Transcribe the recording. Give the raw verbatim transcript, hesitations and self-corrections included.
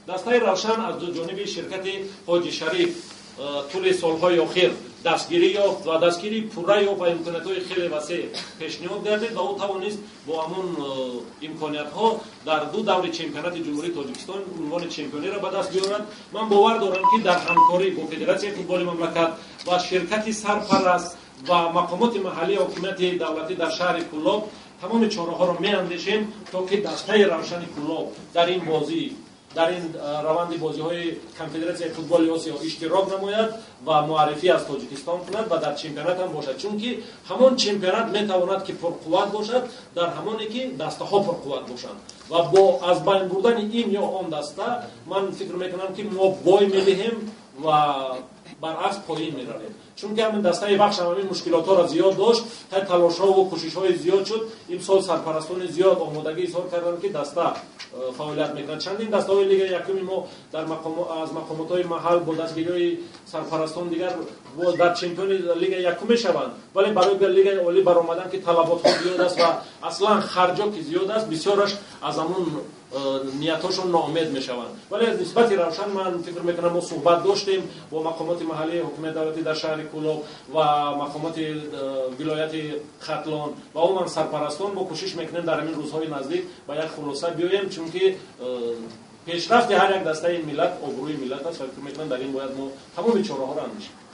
دستای روشن از دو جانب شرکت حاجی شریف طول سالهای اخیر دستگیری یافت و دستگیری پوره یافت و امکانیت‌های خیلی وسیع پیشنهاد گردید و او توانست با همون امکانیت‌ها در دو دور چمپیونات جمهوری تاجیکستان عنوان چمپیونی را به دست بیاورد. من باور دارم که در همکاری با فدراسیون فوتبال مملکت و شرکت سرپرست و مقامات محلی حکومت دولتی در شهر کلاب تمام چاره‌ها را می‌اندیشیم تا که دستای روشن کلاب در این بازی در این روند بازی‌های کنفدراسیون فوتبال آسیا اشتراک نماید و معرفی از تاجیکستان کند و در چمپیونات هم باشد، چون که همان چمپیونات میتواند که پرقوت باشد در همانی که دسته‌ها پرقوت باشند و با از بین بردن این یا آن دسته من فکر میکنم که ما بای میدهیم و برعکس پایین میرویم، چون که همین دسته بخش همین مشکلات ها را زیاد داشت، تا تلاش ها و کوشش های زیاد شد. امسال سرپرستان زیاد آمادگی اظهار کردند که دسته فعالیت میکنند. چندین دسته های لیگ یکم ما در مقام از مقامات های محل با دستگیری سرپرستان دیگر در چمپیون لیگ یکم میشوند، ولی برای لیگ عالی برآمدن که طلبات ها زیاد است و اصلا خرجا که زیاد است، بسیارش از همون نیتاشون ناامید میشوند. ولی از نسبت روشن من فکر میکنم ما صحبت داشتیم با مقامات محلی حکومت دولتی در شهر کلاب و مقامات ولایت ختلان و عموما سرپرستان با کوشش میکنیم در همین روزهای نزدیک با یک خلاصه بیایم، چون که پیشرفت هر یک دسته ملت آبروی ملت است و فکر میکنم در این باید ما تمام چاره‌ها را اندیشیم.